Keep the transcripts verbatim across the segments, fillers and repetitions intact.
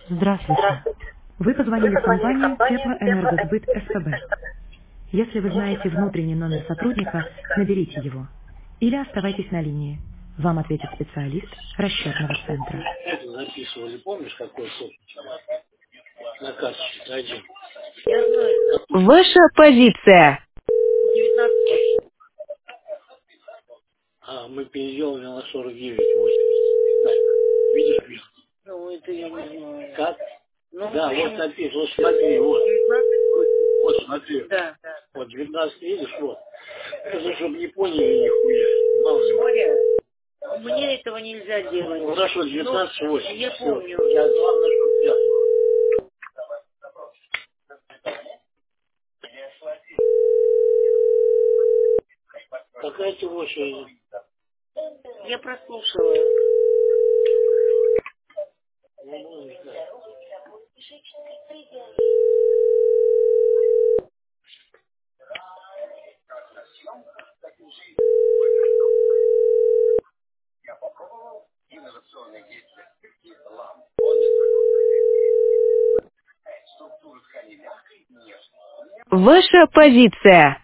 Здравствуйте. Вы позвонили в компанию Теплоэнергосбыт СПБ. Если вы знаете внутренний номер сотрудника, наберите его. Или оставайтесь на линии. Вам ответит специалист расчетного центра. Это записывали, помнишь, какой сок на карточке один? Ваша позиция. А, мы переделали на сорок девять восемьдесят. Да. Видишь, вверх? Ну, это я не знаю. Как? Ну, Да, почему? вот написано, вот смотри, вот. Вот смотри. Да, да. Вот девятнадцать видишь, вот. Это чтобы не поняли нихуя. Мало ли. Боря, мне этого нельзя делать. Ну, хорошо, девятнадцать восемь. Ну, я Всё. помню. Я главное, чтобы я. Какая ты очередь? Я прослушала. Ну, не знаю. Ваша позиция.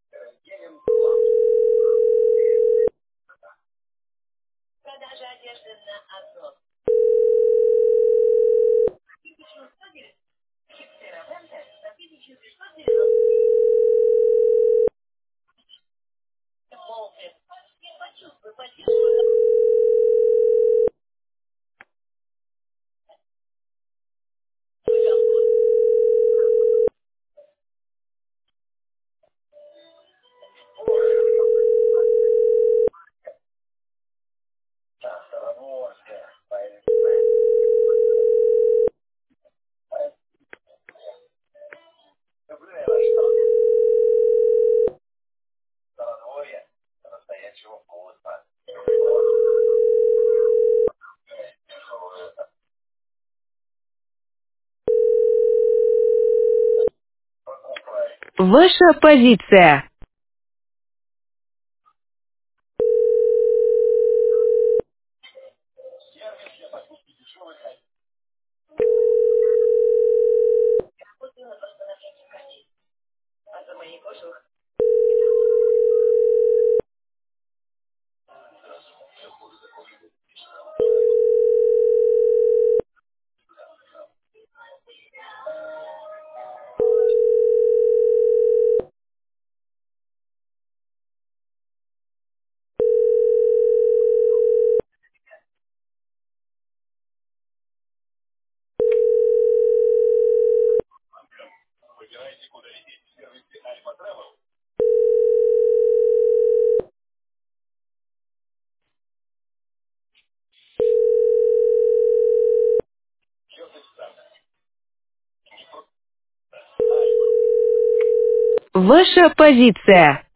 Ваша позиция. Ваша позиция.